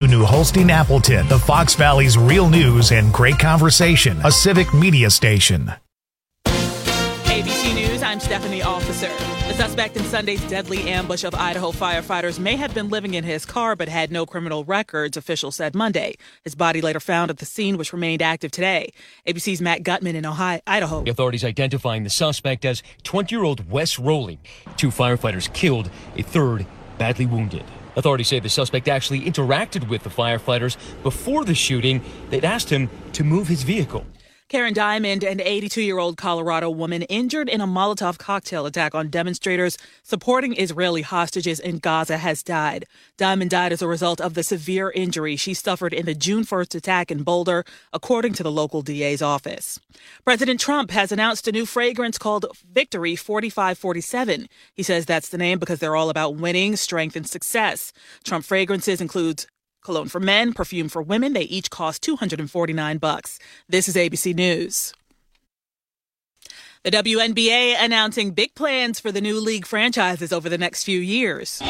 New Holstein Appleton, the Fox Valley's real news and great conversation, a civic media station. ABC News, I'm Stephanie Officer. The suspect in Sunday's deadly ambush of Idaho firefighters may have been living in his car but had no criminal records, officials said Monday. His body later found at the scene, which remained active today. ABC's Matt Gutman in Idaho. Authorities identifying the suspect as 20-year-old Wes Rowling. 2 firefighters killed, a third badly wounded. Authorities say the suspect actually interacted with the firefighters before the shooting. They'd asked him to move his vehicle. Karen Diamond, an 82-year-old Colorado woman injured in a Molotov cocktail attack on demonstrators supporting Israeli hostages in Gaza, has died. Diamond died as a result of the severe injury she suffered in the June 1st attack in Boulder, according to the local DA's office. President Trump has announced a new fragrance called Victory 4547. He says that's the name because they're all about winning, strength, and success. Trump fragrances include cologne for men, perfume for women. They each cost $249. This is ABC News. The WNBA announcing big plans for the new league franchises over the next few years.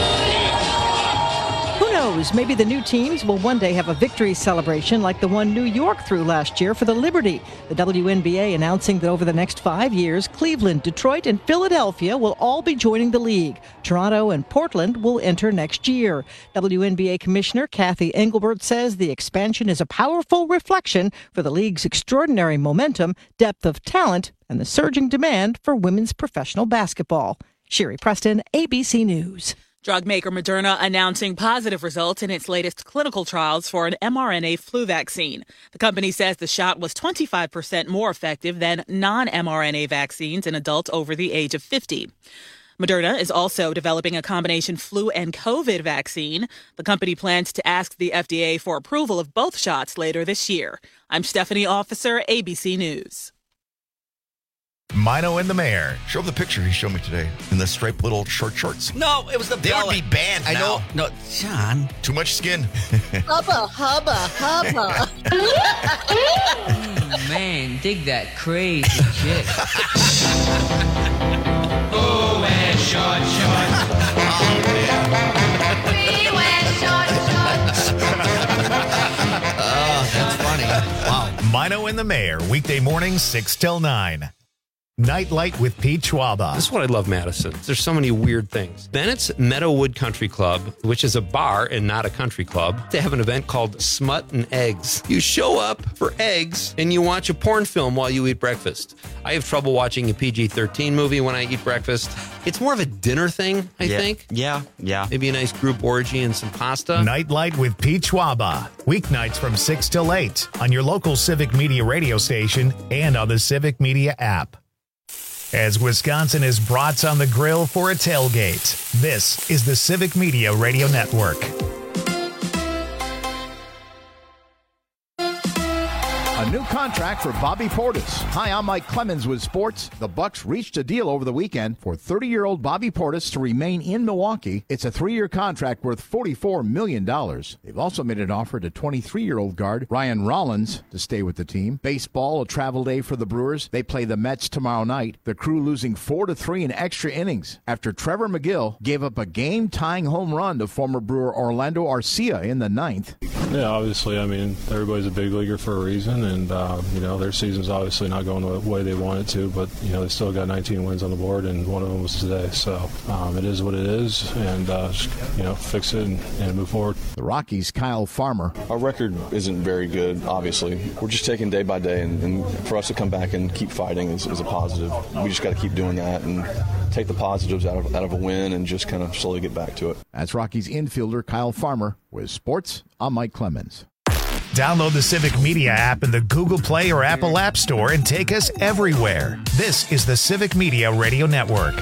Who knows? Maybe the new teams will one day have a victory celebration like the one New York threw last year for the Liberty. The WNBA announcing that over the next 5 years, Cleveland, Detroit, and Philadelphia will all be joining the league. Toronto and Portland will enter next year. WNBA Commissioner Kathy Engelbert says the expansion is a powerful reflection for the league's extraordinary momentum, depth of talent, and the surging demand for women's professional basketball. Sherry Preston, ABC News. Drug maker Moderna announcing positive results in its latest clinical trials for an mRNA flu vaccine. The company says the shot was 25% more effective than non-mRNA vaccines in adults over the age of 50. Moderna is also developing a combination flu and COVID vaccine. The company plans to ask the FDA for approval of both shots later this year. I'm Stephanie Officer, ABC News. Mino and the Mayor. Show him the picture he showed me today in the striped little short shorts. No, it was the They belly. would be banned I now. know. No, John. Too much skin. Hubba, hubba, hubba. Man, dig that crazy shit. Oh, wear short shorts. We wear short shorts. Oh, that's funny. Wow. Mino and the Mayor, weekday mornings 6 till 9. Nightlight with Pete Schwaba. This is what I love, Madison. There's so many weird things. Bennett's Meadowood Country Club, which is a bar and not a country club, they have an event called Smut and Eggs. You show up for eggs and you watch a porn film while you eat breakfast. I have trouble watching a PG-13 movie when I eat breakfast. It's more of a dinner thing, I think. Yeah. Maybe a nice group orgy and some pasta. Nightlight with Pete Schwaba. Weeknights from 6 till 8 on your local Civic Media radio station and on the Civic Media app. As Wisconsin is brats on the grill for a tailgate, this is the Civic Media Radio Network. A new contract for Bobby Portis. Hi, I'm Mike Clemens with sports. The Bucks reached a deal over the weekend for 30-year-old Bobby Portis to remain in Milwaukee. It's a 3-year contract worth $44 million. They've also made an offer to 23-year-old guard Ryan Rollins to stay with the team. Baseball, a travel day for the Brewers. They play the Mets tomorrow night. The Crew losing 4-3 in extra innings after Trevor McGill gave up a game-tying home run to former Brewer Orlando Arcia in the 9th. Yeah, obviously, I mean, everybody's a big leaguer for a reason, and, their season's obviously not going the way they want it to, but, they still got 19 wins on the board, and one of them was today. So it is what it is, and, fix it and move forward. The Rockies' Kyle Farmer. Our record isn't very good, obviously. We're just taking day by day, and for us to come back and keep fighting is a positive. We just got to keep doing that and take the positives out of a win and just kind of slowly get back to it. That's Rockies infielder Kyle Farmer with sports. I'm Mike Clemens. Download the Civic Media app in the Google Play or Apple App Store and take us everywhere. This is the Civic Media Radio Network.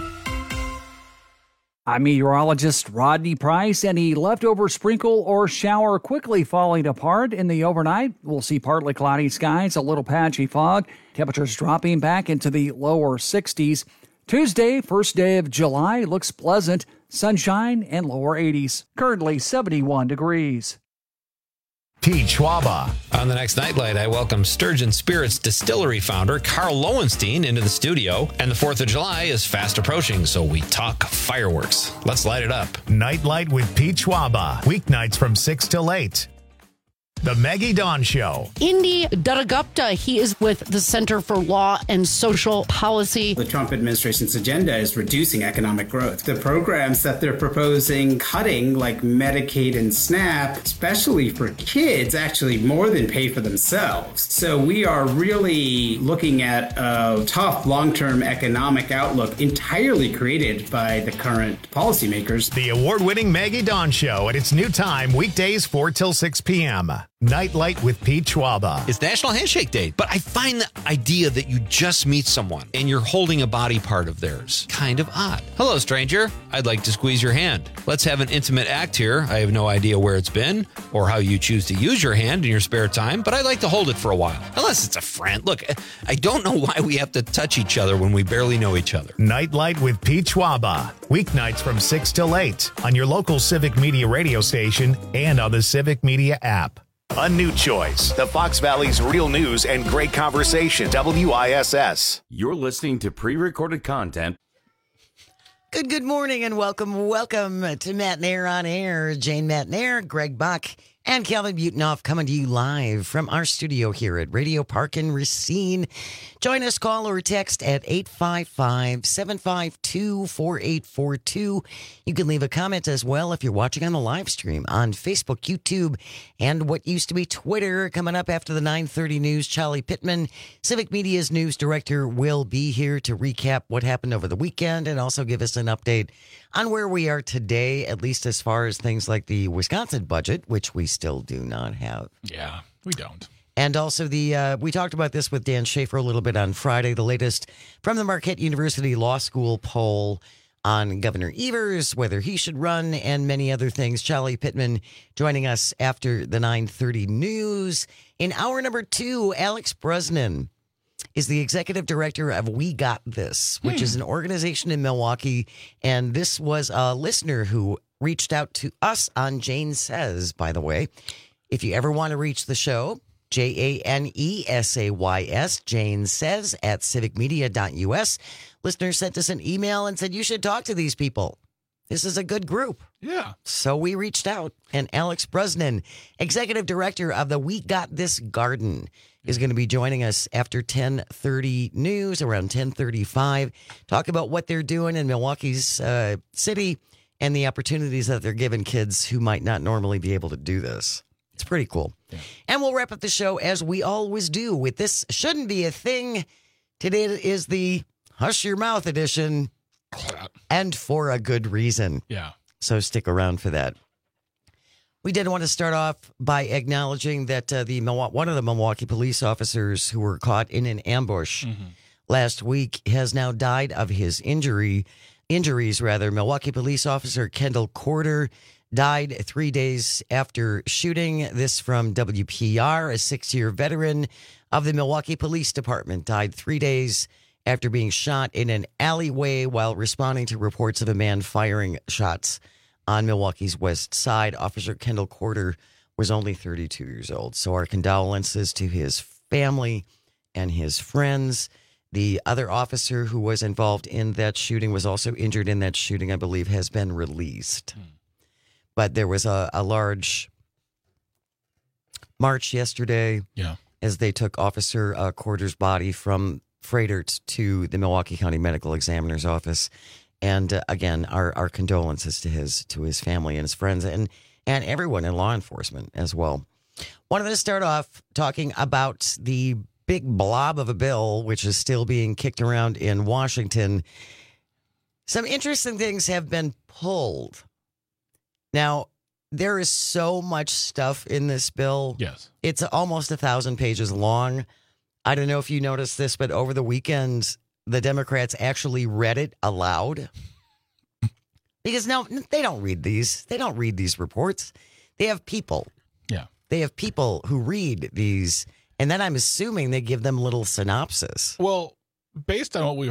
I'm meteorologist Rodney Price. Any leftover sprinkle or shower quickly falling apart in the overnight. We'll see partly cloudy skies, a little patchy fog. Temperatures dropping back into the lower 60s. Tuesday, first day of July, looks pleasant. Sunshine and lower 80s. Currently 71 degrees. Pete Schwaba On the next Nightlight, I welcome Sturgeon Spirits Distillery founder Carl Lowenstein into the studio. And the 4th of July is fast approaching, so we talk fireworks. Let's light it up. Nightlight with Pete Schwaba. Weeknights from 6 till 8. The Maggie Dawn Show. Indy Duttagupta, he is with the Center for Law and Social Policy. The Trump administration's agenda is reducing economic growth. The programs that they're proposing cutting, like Medicaid and SNAP, especially for kids, actually more than pay for themselves. So we are really looking at a tough long-term economic outlook entirely created by the current policymakers. The award-winning Maggie Dawn Show at its new time, weekdays 4 till 6 p.m. Nightlight with Pete Schwaba. It's National Handshake Day, but I find the idea that you just meet someone and you're holding a body part of theirs kind of odd. Hello, stranger. I'd like to squeeze your hand. Let's have an intimate act here. I have no idea where it's been or how you choose to use your hand in your spare time, but I'd like to hold it for a while. Unless it's a friend. Look, I don't know why we have to touch each other when we barely know each other. Nightlight with Pete Schwaba. Weeknights from 6 till 8 on your local Civic Media radio station and on the Civic Media app. A new choice. The Fox Valley's real news and great conversation. WISS. You're listening to pre-recorded content. Good morning and welcome to Matt Nair on Air. Jane Matt Nair, Greg Buck, and Calvin Butenoff coming to you live from our studio here at Radio Park in Racine. Join us, call or text at 855-752-4842. You can leave a comment as well if you're watching on the live stream on Facebook, YouTube, and what used to be Twitter. Coming up after the 9:30 news, Charlie Pittman, Civic Media's news director, will be here to recap what happened over the weekend and also give us an update on where we are today, at least as far as things like the Wisconsin budget, which we still do not have. Yeah, we don't. And also we talked about this with Dan Schaefer a little bit on Friday, the latest from the Marquette University Law School poll on Governor Evers, whether he should run, and many other things. Charlie Pittman joining us after the 9:30 news. In hour number 2, Alex Brosnan is the executive director of We Got This, which is an organization in Milwaukee. And this was a listener who reached out to us on Jane Says, by the way. If you ever want to reach the show, JANESAYS, Jane Says at civicmedia.us. Listener sent us an email and said, you should talk to these people. This is a good group. Yeah. So we reached out, and Alex Brosnan, executive director of the We Got This Garden, is going to be joining us after 10:30 news, around 10:35, talk about what they're doing in Milwaukee's city and the opportunities that they're giving kids who might not normally be able to do this. It's pretty cool. Yeah. And we'll wrap up the show as we always do with This Shouldn't Be a Thing. Today is the Hush Your Mouth edition, and for a good reason. Yeah. So stick around for that. We did want to start off by acknowledging that one of the Milwaukee police officers who were caught in an ambush last week has now died of his injuries. Milwaukee police officer Kendall Corder died 3 days after shooting. This from WPR, a 6-year veteran of the Milwaukee Police Department, died 3 days after being shot in an alleyway while responding to reports of a man firing shots on Milwaukee's west side. Officer Kendall Corder was only 32 years old. So our condolences to his family and his friends. The other officer who was involved in that shooting was also injured in that shooting, I believe, has been released. But there was a large march yesterday as they took Officer Corder's body from Freighter's to the Milwaukee County Medical Examiner's office. And again, our condolences to his family and his friends and everyone in law enforcement as well. Wanted to start off talking about the big blob of a bill, which is still being kicked around in Washington. Some interesting things have been pulled. Now, there is so much stuff in this bill. Yes. It's almost 1,000 pages long. I don't know if you noticed this, but over the weekend, the Democrats actually read it aloud. Because now they don't read these. They don't read these reports. They have people. Yeah. They have people who read these, and then I'm assuming they give them little synopsis. Well, based on what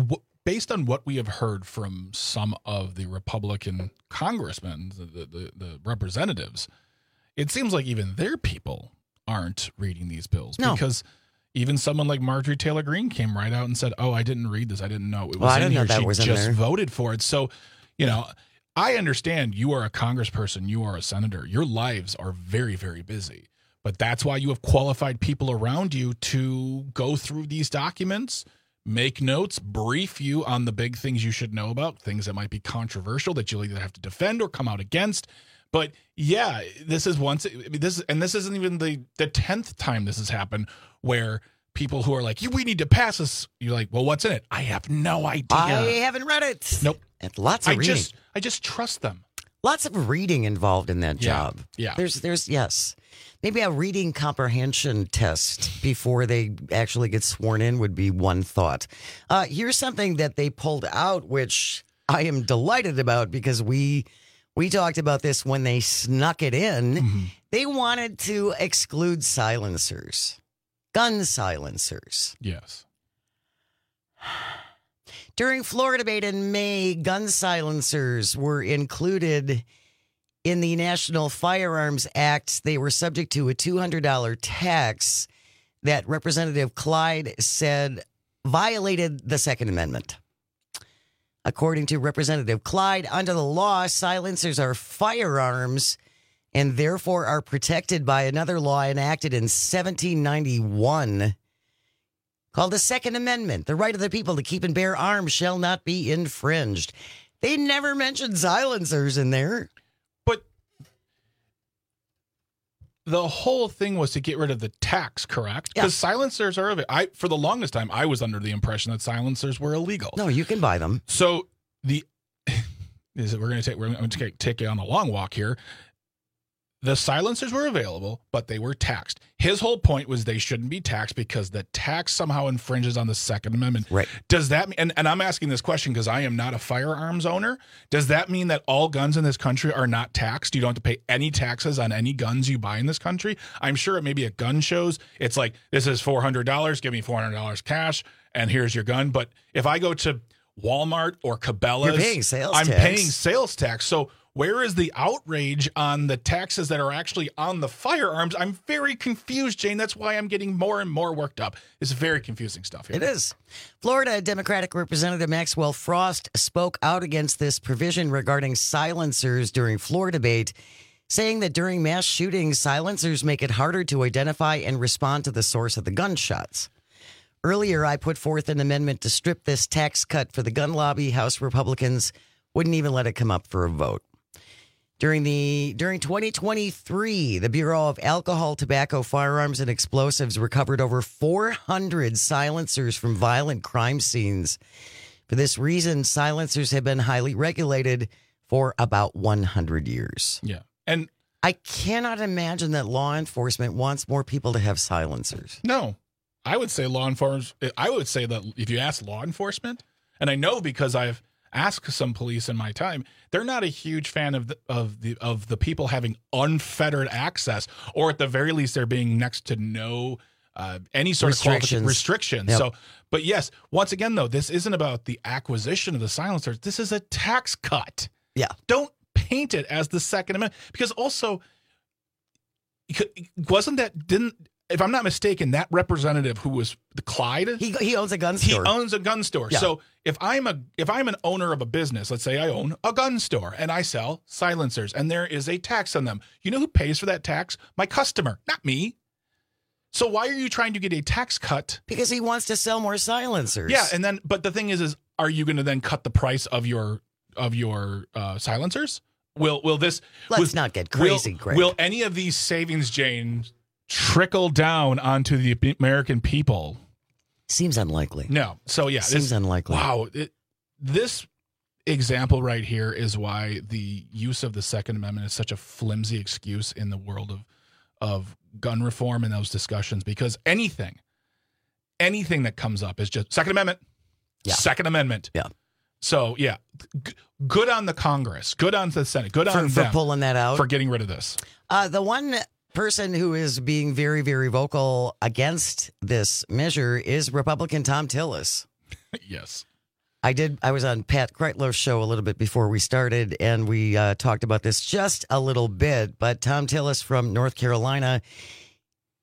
we have heard from some of the Republican congressmen, the representatives, it seems like even their people aren't reading these bills. No. Because even someone like Marjorie Taylor Greene came right out and said, "Oh, I didn't read this. I didn't know it was I in didn't know here. that She was in just there." voted for it." So, I understand you are a congressperson, you are a senator. Your lives are very, very busy. But that's why you have qualified people around you to go through these documents, make notes, brief you on the big things you should know about, things that might be controversial that you'll either have to defend or come out against. But yeah, this isn't even the 10th time this has happened where people who are like, we need to pass this. You're like, well, what's in it? I have no idea. I haven't read it. Nope. And lots of reading. I just trust them. Lots of reading involved in that job. Yeah. There's yes. Maybe a reading comprehension test before they actually get sworn in would be one thought. Here's something that they pulled out, which I am delighted about because we talked about this when they snuck it in. Mm-hmm. They wanted to exclude silencers, gun silencers. Yes. During floor debate in May, gun silencers were included in the National Firearms Act. They were subject to a $200 tax that Representative Clyde said violated the Second Amendment. According to Representative Clyde, under the law, silencers are firearms and therefore are protected by another law enacted in 1791 called the Second Amendment. The right of the people to keep and bear arms shall not be infringed. They never mentioned silencers in there. But the whole thing was to get rid of the tax, correct? Because silencers are for the longest time, I was under the impression that silencers were illegal. No, you can buy them. So we're going to take you on a long walk here. The silencers were available, but they were taxed. His whole point was they shouldn't be taxed because the tax somehow infringes on the Second Amendment. Right. Does that mean, and I'm asking this question because I am not a firearms owner. Does that mean that all guns in this country are not taxed? You don't have to pay any taxes on any guns you buy in this country? I'm sure it may be at gun shows. It's like, this is $400, give me $400 cash, and here's your gun. But if I go to Walmart or Cabela's, you're paying sales I'm tax. paying sales tax. So where is the outrage on the taxes that are actually on the firearms? I'm very confused, Jane. That's why I'm getting more and more worked up. It's very confusing stuff here. It is. Florida Democratic Representative Maxwell Frost spoke out against this provision regarding silencers during floor debate, saying that during mass shootings, silencers make it harder to identify and respond to the source of the gunshots. Earlier, I put forth an amendment to strip this tax cut for the gun lobby. House Republicans wouldn't even let it come up for a vote. During 2023, the Bureau of Alcohol, Tobacco, Firearms, and Explosives recovered over 400 silencers from violent crime scenes. For this reason, silencers have been highly regulated for about 100 years. Yeah. And I cannot imagine that law enforcement wants more people to have silencers. No. I would say that if you ask law enforcement, and I know because I've asked some police in my time, they're not a huge fan of the people having unfettered access, or at the very least, there being next to no any sort of restrictions. Yep. So, but yes, once again, though, this isn't about the acquisition of the silencers. This is a tax cut. Yeah. Don't paint it as the Second Amendment, because also, if I'm not mistaken, that representative who was the Clyde, he owns a gun store. He owns a gun store. Yeah. So if I'm an owner of a business, let's say I own a gun store and I sell silencers and there is a tax on them, you know who pays for that tax? My customer, not me. So why are you trying to get a tax cut? Because he wants to sell more silencers. Yeah, but the thing is are you going to then cut the price of your silencers? Will this? Let's not get crazy, Greg. Will any of these savings, Jane, trickle down onto the American people? Seems unlikely. No. So yeah, seems unlikely. Wow. This example right here is why the use of the Second Amendment is such a flimsy excuse in the world of gun reform and those discussions, because anything that comes up is just Second Amendment. Yeah. Second Amendment. Yeah. So yeah, good on the Congress, good on the Senate, good on them for pulling that out, for getting rid of this. The one person who is being very, very vocal against this measure is Republican Tom Tillis. Yes. I was on Pat Kreitlow's show a little bit before we started, and we talked about this just a little bit. But Tom Tillis from North Carolina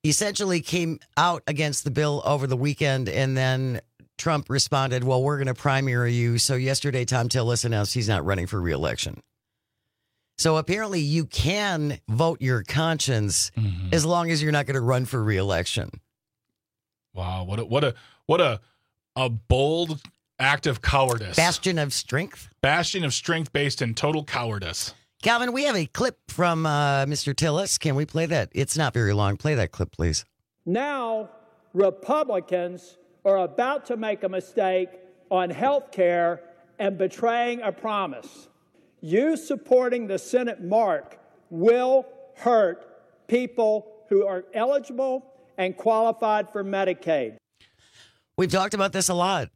essentially came out against the bill over the weekend, and then Trump responded, well, we're going to primary you. So yesterday, Tom Tillis announced he's not running for re-election. So apparently you can vote your conscience as long as you're not going to run for re-election. Wow, what a bold act of cowardice. Bastion of strength. Bastion of strength based in total cowardice. Calvin, we have a clip from Mr. Tillis. Can we play that? It's not very long. Play that clip, please. Now, Republicans are about to make a mistake on health care and betraying a promise. You supporting the Senate mark will hurt people who are eligible and qualified for Medicaid. We've talked about this a lot.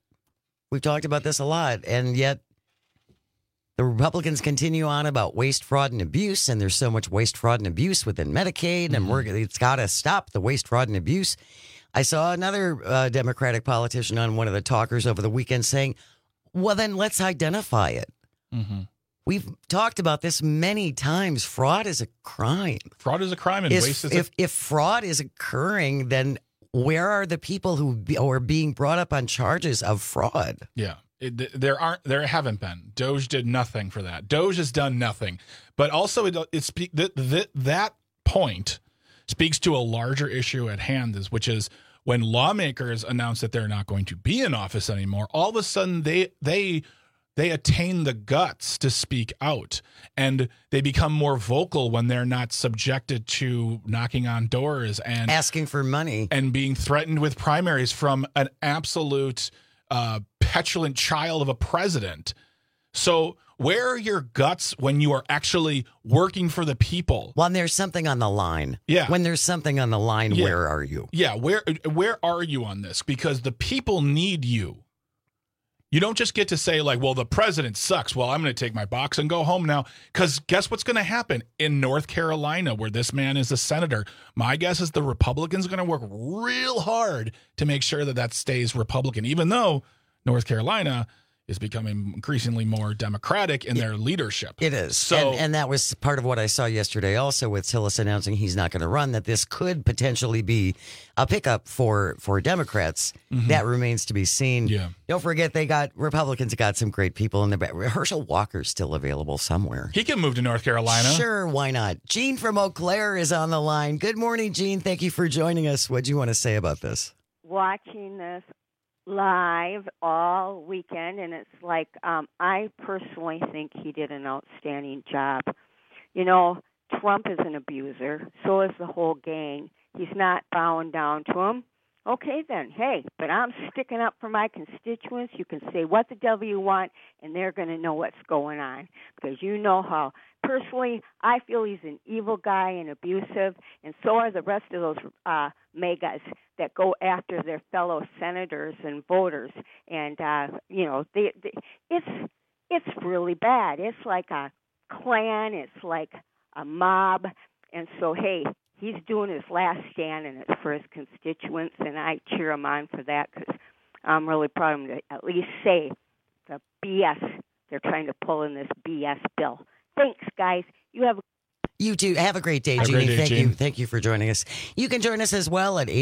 And yet the Republicans continue on about waste, fraud, and abuse, and there's so much waste, fraud, and abuse within Medicaid, and it's got to stop the waste, fraud, and abuse. I saw another Democratic politician on one of the talkers over the weekend saying, well, then let's identify it. We've talked about this many times. Fraud is a crime. Fraud is a crime, and waste is if fraud is occurring, then where are the people who are being brought up on charges of fraud? Yeah, there haven't been. Doge did nothing for that. Doge has done nothing, but also that point speaks to a larger issue at hand, which is when lawmakers announce that they're not going to be in office anymore. All of a sudden, they attain the guts to speak out, and they become more vocal when they're not subjected to knocking on doors and asking for money and being threatened with primaries from an absolute petulant child of a president. So where are your guts when you are actually working for the people? When there's something on the line. Yeah. When there's something on the line, where are you? Yeah, where are you on this? Because the people need you. You don't just get to say, like, well, the president sucks. Well, I'm going to take my box and go home now. Because guess what's going to happen in North Carolina, where this man is a senator? My guess is the Republicans are going to work real hard to make sure that stays Republican, even though North Carolina is becoming increasingly more Democratic in their leadership. It is. So, and that was part of what I saw yesterday also with Tillis announcing he's not going to run, that this could potentially be a pickup for Democrats. That remains to be seen. Yeah. Don't forget, Republicans got some great people in the back. Herschel Walker's still available somewhere. He can move to North Carolina. Sure, why not? Gene from Eau Claire is on the line. Good morning, Gene. Thank you for joining us. What do you want to say about this? Watching this live all weekend, and it's like I personally think he did an outstanding job. You know, Trump is an abuser, so is the whole gang. He's not bowing down to him. Okay then, hey, but I'm sticking up for my constituents. You can say what the devil you want, and they're going to know what's going on, because you know how personally I feel he's an evil guy and abusive, and so are the rest of those megas that go after their fellow senators and voters. And you know, it's really bad. It's like a clan. It's like a mob. And so, hey, he's doing his last stand, and it's for his constituents, and I cheer him on for that, because I'm really proud of him to at least say the BS they're trying to pull in this BS bill. Thanks, guys. You too. Have a great day, Jeannie. Thank you for joining us. You can join us as well at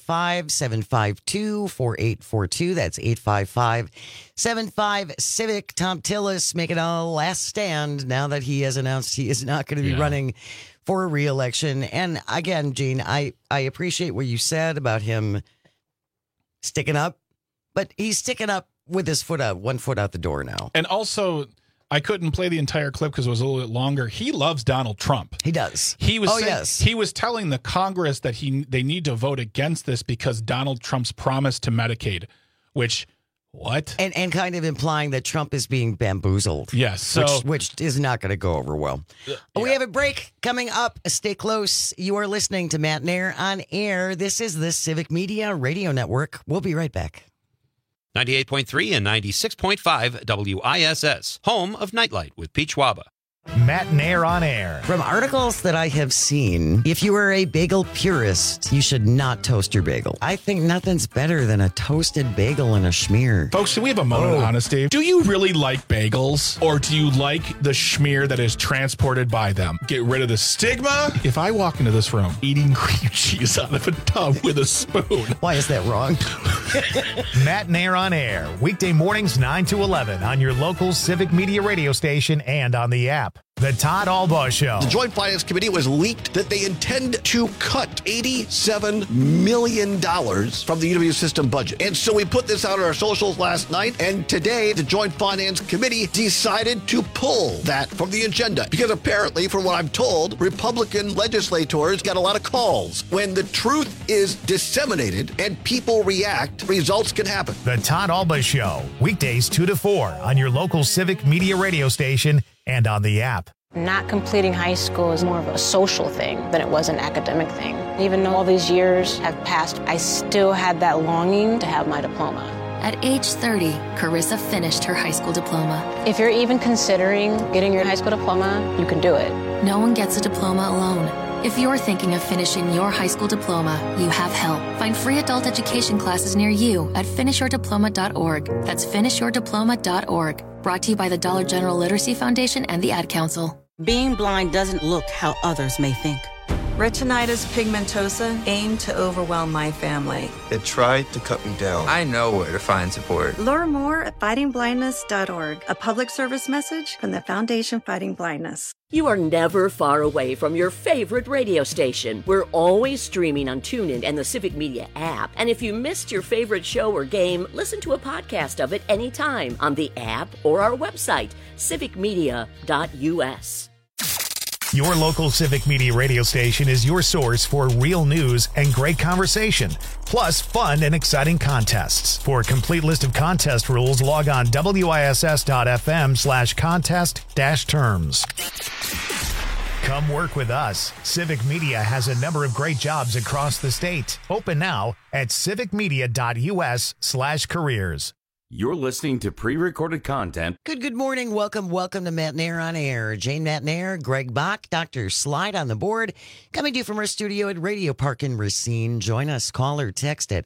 855-752-4842. That's 855-75-CIVIC. Tom Tillis making a last stand now that he has announced he is not going to be running for a re-election. And again, Gene, I appreciate what you said about him sticking up, but he's sticking up with his one foot out the door now. And also, I couldn't play the entire clip because it was a little bit longer. He loves Donald Trump. He does. He was he was telling the Congress that they need to vote against this because Donald Trump's promise to Medicaid, which what? And kind of implying that Trump is being bamboozled. Yes. So, which is not going to go over well. Yeah. We have a break coming up. Stay close. You are listening to Matt Nair on air. This is the Civic Media Radio Network. We'll be right back. 98.3 and 96.5 WISS, home of Nightlight with Pete Schwaba. Matt Nair on air. From articles that I have seen, if you are a bagel purist, you should not toast your bagel. I think nothing's better than a toasted bagel and a schmear. Folks, can we have a moment of honesty? Do you really like bagels, or do you like the schmear that is transported by them? Get rid of the stigma. If I walk into this room eating cream cheese out of a tub with a spoon. Why is that wrong? Matt Nair on air, weekday mornings 9 to 11 on your local Civic Media radio station and on the app. The Todd Albaugh Show. The Joint Finance Committee was leaked that they intend to cut $87 million from the UW system budget. And so we put this out on our socials last night, and today the Joint Finance Committee decided to pull that from the agenda. Because apparently, from what I'm told, Republican legislators got a lot of calls. When the truth is disseminated and people react, results can happen. The Todd Albaugh Show, weekdays 2 to 4 on your local Civic Media radio station and on the app. Not completing high school is more of a social thing than it was an academic thing. Even though all these years have passed, I still had that longing to have my diploma. At age 30, Carissa finished her high school diploma. If you're even considering getting your high school diploma, you can do it. No one gets a diploma alone. If you're thinking of finishing your high school diploma, you have help. Find free adult education classes near you at finishyourdiploma.org. That's finishyourdiploma.org. Brought to you by the Dollar General Literacy Foundation and the Ad Council. Being blind doesn't look how others may think. Retinitis pigmentosa aimed to overwhelm my family. It tried to cut me down. I know where to find support. Learn more at fightingblindness.org, a public service message from the Foundation Fighting Blindness. You are never far away from your favorite radio station. We're always streaming on TuneIn and the Civic Media app. And if you missed your favorite show or game, listen to a podcast of it anytime on the app or our website, civicmedia.us. Your local Civic Media radio station is your source for real news and great conversation, plus fun and exciting contests. For a complete list of contest rules, log on wiss.fm/contest-terms. Come work with us. Civic Media has a number of great jobs across the state. Open now at civicmedia.us/careers. You're listening to pre-recorded content. Good morning. Welcome to Matt Nair on air. Jane Matt Nair, Greg Bach, Dr. Slide on the board. Coming to you from our studio at Radio Park in Racine. Join us. Call or text at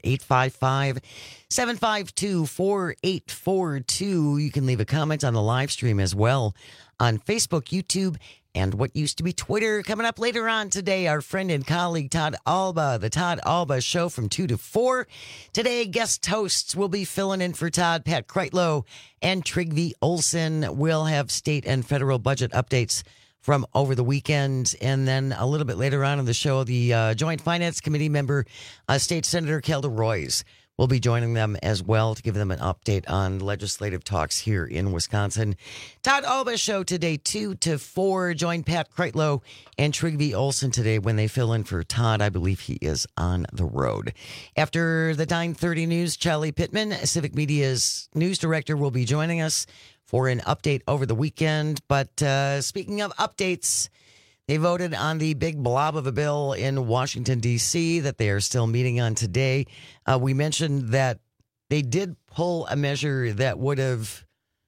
855-752-4842. You can leave a comment on the live stream as well on Facebook, YouTube, and what used to be Twitter. Coming up later on today, our friend and colleague Todd Albaugh, the Todd Albaugh Show from 2 to 4. Today, guest hosts will be filling in for Todd, Pat Kreitlow, and Trygve Olsen. We'll have state and federal budget updates from over the weekend. And then a little bit later on in the show, the Joint Finance Committee member, State Senator Kelda Roys, will be joining them as well to give them an update on legislative talks here in Wisconsin. Todd Albaugh Show today, 2 to 4. Join Pat Kreitlow and Trygve Olsen today when they fill in for Todd. I believe he is on the road. After the 9:30 news, Charlie Pittman, Civic Media's news director, will be joining us for an update over the weekend. But speaking of updates, they voted on the big blob of a bill in Washington, D.C. that they are still meeting on today. We mentioned that they did pull a measure that would have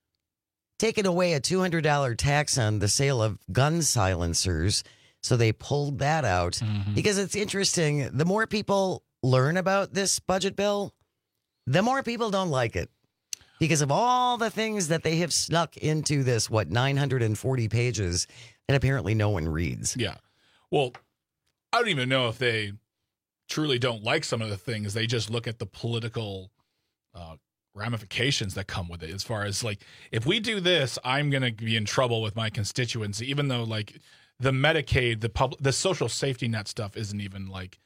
taken away a $200 tax on the sale of gun silencers. So they pulled that out because it's interesting. The more people learn about this budget bill, the more people don't like it because of all the things that they have snuck into this, 940 pages that apparently no one reads. Yeah. Well, I don't even know if they truly don't like some of the things. They just look at the political ramifications that come with it. As far as like, if we do this, I'm going to be in trouble with my constituents, even though like the Medicaid, the social safety net stuff isn't even like,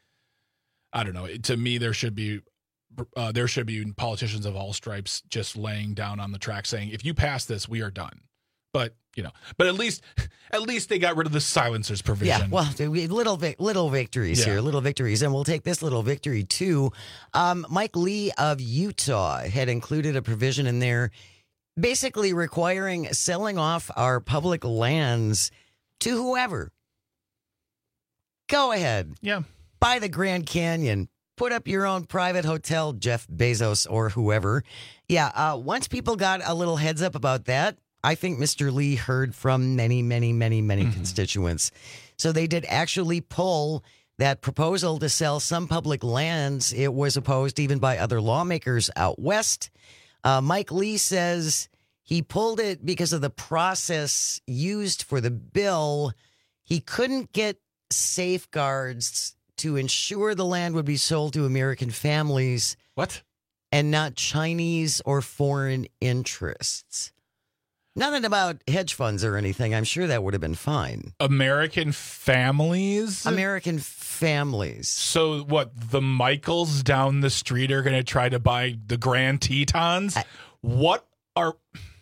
I don't know. To me, there should be politicians of all stripes just laying down on the track saying, if you pass this, we are done. But at least they got rid of the silencers provision. Yeah, well, little victories here, little victories. And we'll take this little victory, too. Mike Lee of Utah had included a provision in there basically requiring selling off our public lands to whoever. Go ahead. Yeah. Buy the Grand Canyon. Put up your own private hotel, Jeff Bezos or whoever. Yeah, once people got a little heads up about that, I think Mr. Lee heard from many constituents. So they did actually pull that proposal to sell some public lands. It was opposed even by other lawmakers out west. Mike Lee says he pulled it because of the process used for the bill. He couldn't get safeguards to ensure the land would be sold to American families. What? And not Chinese or foreign interests. Nothing about hedge funds or anything. I'm sure that would have been fine. American families? American families. So what, the Michaels down the street are going to try to buy the Grand Tetons? What are...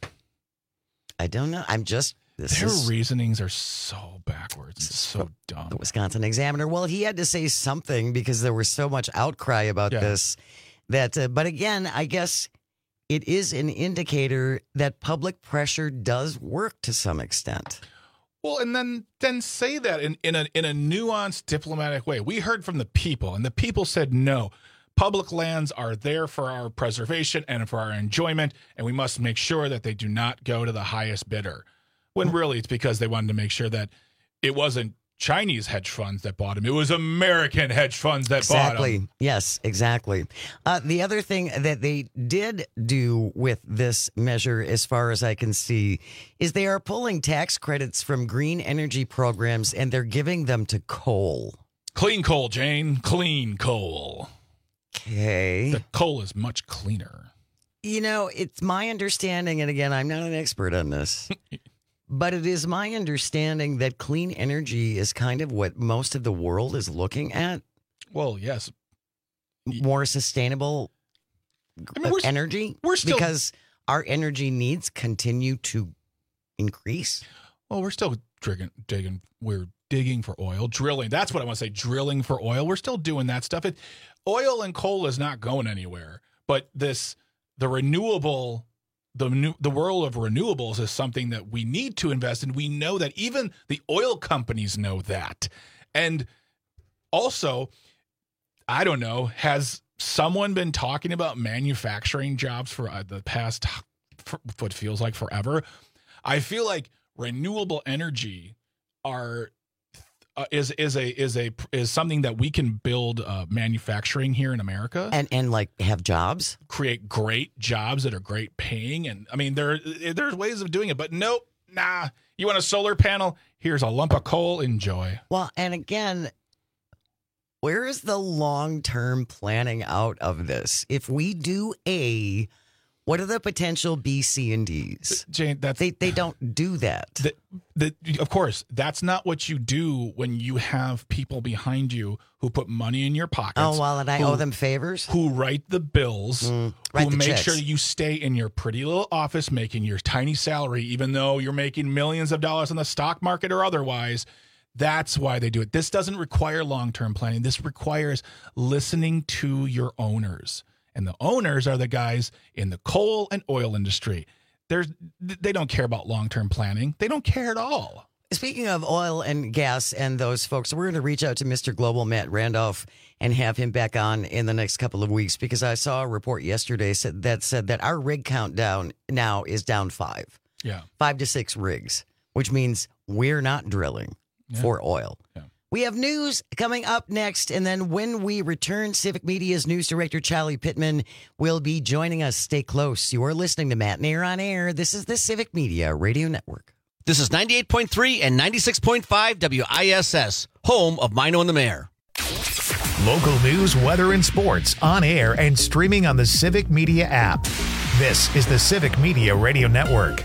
I don't know. Their reasonings are so backwards and so dumb. The Wisconsin Examiner. Well, he had to say something because there was so much outcry about this. But again, I guess it is an indicator that public pressure does work to some extent. Well, and then say that in a nuanced, diplomatic way. We heard from the people, and the people said no. Public lands are there for our preservation and for our enjoyment, and we must make sure that they do not go to the highest bidder. When really it's because they wanted to make sure that it wasn't Chinese hedge funds that bought them. It was American hedge funds that bought them. Yes, exactly. The other thing that they did do with this measure, as far as I can see, is they are pulling tax credits from green energy programs and they're giving them to coal. Clean coal, Jane. Clean coal. Okay. The coal is much cleaner. You know, it's my understanding, and again, I'm not an expert on this, but it is my understanding that clean energy is kind of what most of the world is looking at. Well, yes. More sustainable energy? Because our energy needs continue to increase. Well, we're still digging. We're digging for oil, drilling. That's what I want to say, drilling for oil. We're still doing that stuff. Oil and coal is not going anywhere. But the renewable... The world of renewables is something that we need to invest in. We know that even the oil companies know that. And also, I don't know, has someone been talking about manufacturing jobs for the past, what feels like forever? I feel like renewable energy is something that we can build manufacturing here in America and like have jobs, create great jobs that are great paying, and I mean there's ways of doing it, but nope, nah. You want a solar panel? Here's a lump of coal. Enjoy. Well, and again, where is the long-term planning out of this? If we do A, what are the potential B, C, and D's? Jane, they don't do that. Of course, that's not what you do when you have people behind you who put money in your pockets. Oh, well, and I owe them favors? Who write the bills, who make checks. sure you stay in your pretty little office making your tiny salary, even though you're making millions of dollars in the stock market or otherwise. That's why they do it. This doesn't require long-term planning. This requires listening to your owners. And the owners are the guys in the coal and oil industry. They don't care about long-term planning. They don't care at all. Speaking of oil and gas and those folks, we're going to reach out to Mr. Global, Matt Randolph, and have him back on in the next couple of weeks, because I saw a report yesterday that said that our rig count now is down 5. Yeah. 5 to 6 rigs, which means we're not drilling for oil. Yeah. We have news coming up next, and then when we return, Civic Media's news director, Charlie Pittman, will be joining us. Stay close. You are listening to Matt and Air on Air. This is the Civic Media Radio Network. This is 98.3 and 96.5 WISS, home of Mino and the Mayor. Local news, weather, and sports on air and streaming on the Civic Media app. This is the Civic Media Radio Network.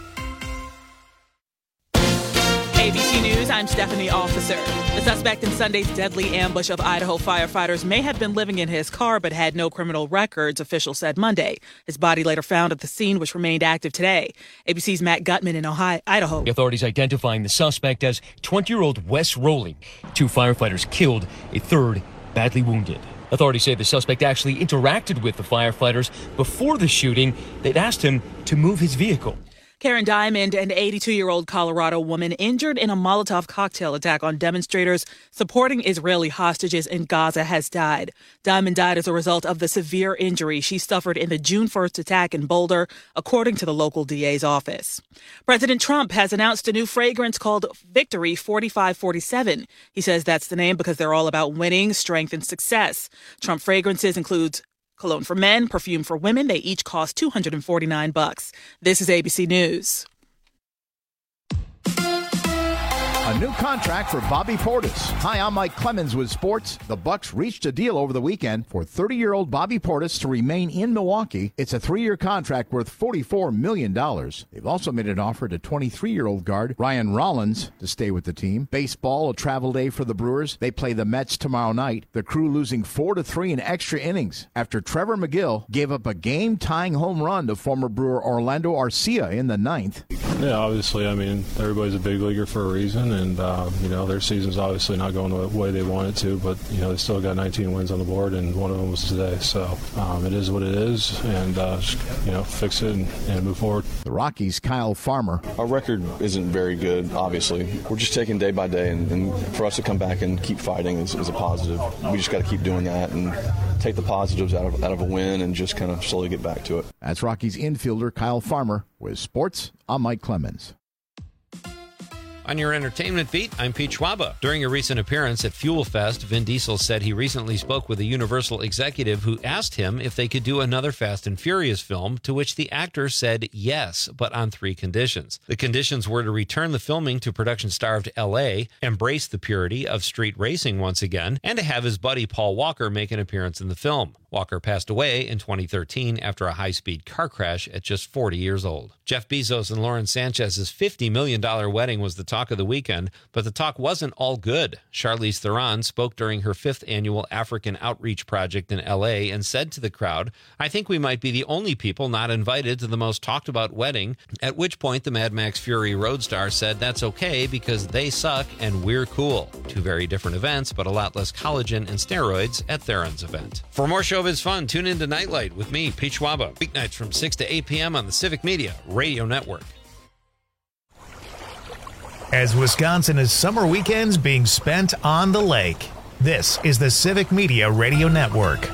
ABC News, I'm Stephanie Officer. The suspect in Sunday's deadly ambush of Idaho firefighters may have been living in his car but had no criminal records, officials said Monday. His body later found at the scene, which remained active today. ABC's Matt Gutman in Idaho. Authorities identifying the suspect as 20-year-old Wes Rowley. 2 firefighters killed, a third badly wounded. Authorities say the suspect actually interacted with the firefighters before the shooting. They'd asked him to move his vehicle. Karen Diamond, an 82-year-old Colorado woman injured in a Molotov cocktail attack on demonstrators supporting Israeli hostages in Gaza, has died. Diamond died as a result of the severe injury she suffered in the June 1st attack in Boulder, according to the local DA's office. President Trump has announced a new fragrance called Victory 4547. He says that's the name because they're all about winning, strength, and success. Trump fragrances include cologne for men, perfume for women. They each cost $249. This is ABC News. A new contract for Bobby Portis. Hi, I'm Mike Clemens with sports. The Bucks reached a deal over the weekend for 30-year-old Bobby Portis to remain in Milwaukee. It's a 3-year contract worth $44 million. They've also made an offer to 23-year-old guard Ryan Rollins to stay with the team. Baseball, a travel day for the Brewers. They play the Mets tomorrow night. The Crew losing 4-3 in extra innings after Trevor McGill gave up a game-tying home run to former Brewer Orlando Arcia in the 9th. Yeah, obviously, I mean, everybody's a big leaguer for a reason, and, their season's obviously not going the way they want it to, but, they still got 19 wins on the board, and one of them was today. So it is what it is, and, fix it and move forward. The Rockies' Kyle Farmer. Our record isn't very good, obviously. We're just taking day by day, and for us to come back and keep fighting is a positive. We just got to keep doing that and take the positives out of a win and just kind of slowly get back to it. That's Rockies infielder Kyle Farmer. With sports, I'm Mike Clemens. On your entertainment beat, I'm Pete Schwaba. During a recent appearance at Fuel Fest, Vin Diesel said he recently spoke with a Universal executive who asked him if they could do another Fast and Furious film, to which the actor said yes, but on 3 conditions. The conditions were to return the filming to production-starved L.A., embrace the purity of street racing once again, and to have his buddy Paul Walker make an appearance in the film. Walker passed away in 2013 after a high-speed car crash at just 40 years old. Jeff Bezos and Lauren Sanchez's $50 million wedding was the talk of the weekend, but the talk wasn't all good. Charlize Theron spoke during her 5th annual African Outreach Project in L.A. and said to the crowd, "I think we might be the only people not invited to the most talked-about wedding," at which point the Mad Max Fury road star said that's okay because they suck and we're cool. 2 very different events, but a lot less collagen and steroids at Theron's event. For more showbiz fun, tune in to Nightlight with me, Pete Schwaba, weeknights from 6 to 8 p.m. on the Civic Media Radio Network. As Wisconsin is summer weekends being spent on the lake, this is the Civic Media Radio Network.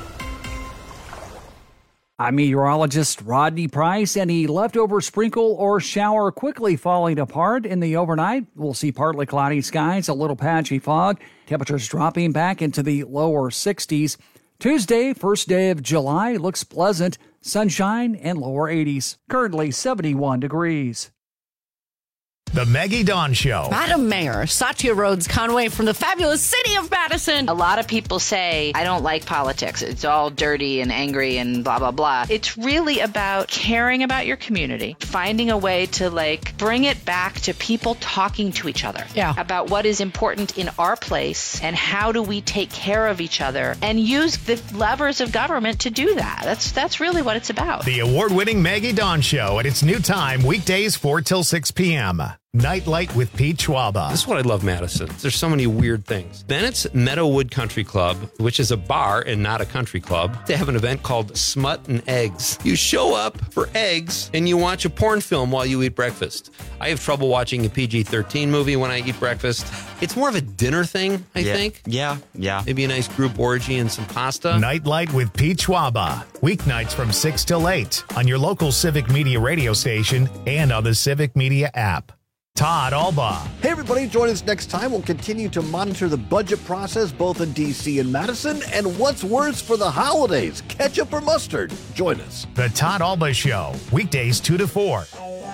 I'm meteorologist Rodney Price. Any leftover sprinkle or shower quickly falling apart in the overnight. We'll see partly cloudy skies, a little patchy fog, temperatures dropping back into the lower 60s. Tuesday, first day of July, looks pleasant, sunshine and lower 80s. Currently 71 degrees. The Maggie Dawn Show. Madam Mayor, Satya Rhodes Conway from the fabulous city of Madison. A lot of people say, I don't like politics. It's all dirty and angry and blah, blah, blah. It's really about caring about your community, finding a way to bring it back to people talking to each other about what is important in our place and how do we take care of each other and use the levers of government to do that. That's really what it's about. The award-winning Maggie Dawn Show at its new time, weekdays 4 till 6 p.m. Nightlight with Pete Schwaba. This is what I love Madison. There's so many weird things. Bennett's Meadowood Country Club, which is a bar and not a country club, they have an event called Smut and Eggs. You show up for eggs and you watch a porn film while you eat breakfast. I have trouble watching a PG-13 movie when I eat breakfast. It's more of a dinner thing, I think. Yeah. Maybe a nice group orgy and some pasta. Nightlight with Pete Schwaba. Weeknights from 6 till 8 on your local Civic Media radio station and on the Civic Media app. Todd Alba. Hey, everybody, join us next time. We'll continue to monitor the budget process both in D.C. and Madison. And what's worse for the holidays, ketchup or mustard? Join us. The Todd Alba Show, weekdays 2 to 4.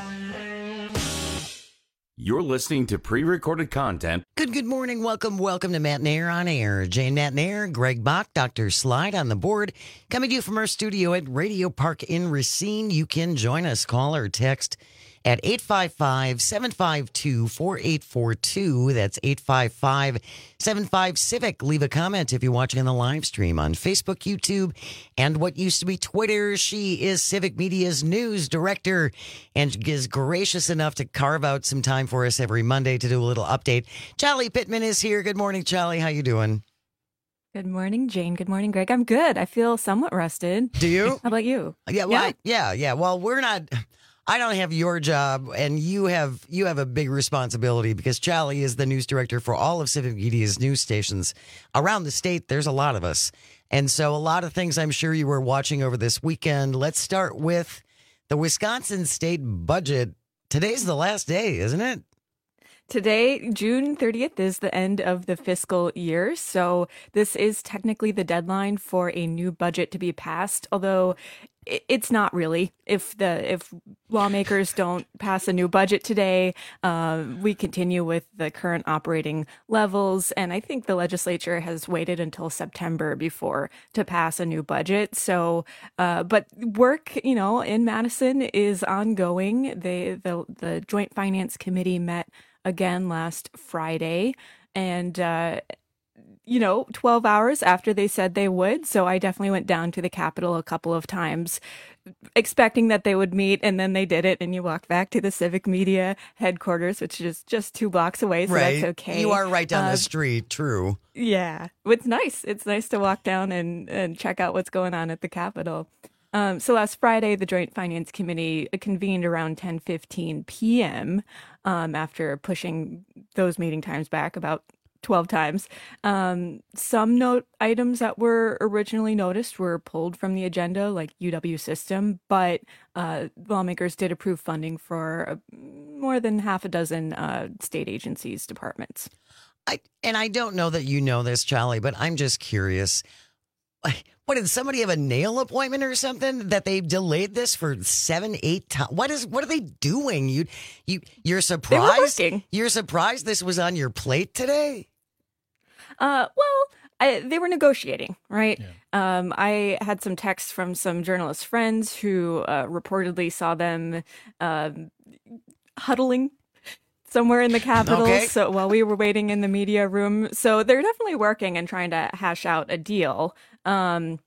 You're listening to pre-recorded content. Good morning. Welcome to Matt Nair on Air. Jane Matt Nair, Greg Bach, Dr. Slide on the board. Coming to you from our studio at Radio Park in Racine. You can join us. Call or text at 855-752-4842. That's 855-75-CIVIC. Leave a comment if you're watching on the live stream on Facebook, YouTube, and what used to be Twitter. She is Civic Media's news director and is gracious enough to carve out some time for us every Monday to do a little update. Charlie Pittman is here. Good morning, Charlie. How you doing? Good morning, Jane. Good morning, Greg. I'm good. I feel somewhat rested. Do you? How about you? Yeah. Well, yeah. Well, we're not... I don't have your job, and you have a big responsibility because Charlie is the news director for all of Civic Media's news stations around the state. There's a lot of us, and so a lot of things I'm sure you were watching over this weekend. Let's start with the Wisconsin state budget. Today's the last day, isn't it? Today, June 30th, is the end of the fiscal year, so this is technically the deadline for a new budget to be passed, although it's not really. If lawmakers don't pass a new budget today, we continue with the current operating levels, and I think the legislature has waited until September before to pass a new budget. So, but work, in Madison is ongoing. The Joint Finance Committee met again last Friday, and 12 hours after they said they would. So I definitely went down to the Capitol a couple of times expecting that they would meet, and then they did it. And you walk back to the Civic Media headquarters, which is just 2 blocks away. So right. That's okay. You are right down the street. True. Yeah. It's nice. It's nice to walk down and check out what's going on at the Capitol. So last Friday, the Joint Finance Committee convened around 10:15 p.m. After pushing those meeting times back about 12 times. Some note items that were originally noticed were pulled from the agenda, like UW System, but lawmakers did approve funding for more than half a dozen state agencies, departments. I don't know that you know this, Charlie, but I'm just curious. What, did somebody have a nail appointment or something that they delayed this for 7-8 times? What are they doing? You're surprised? They were working. You're surprised this was on your plate today? They were negotiating, right? Yeah. I had some texts from some journalist friends who reportedly saw them huddling somewhere in the Capitol. Okay. So while we were waiting in the media room, so they're definitely working and trying to hash out a deal. And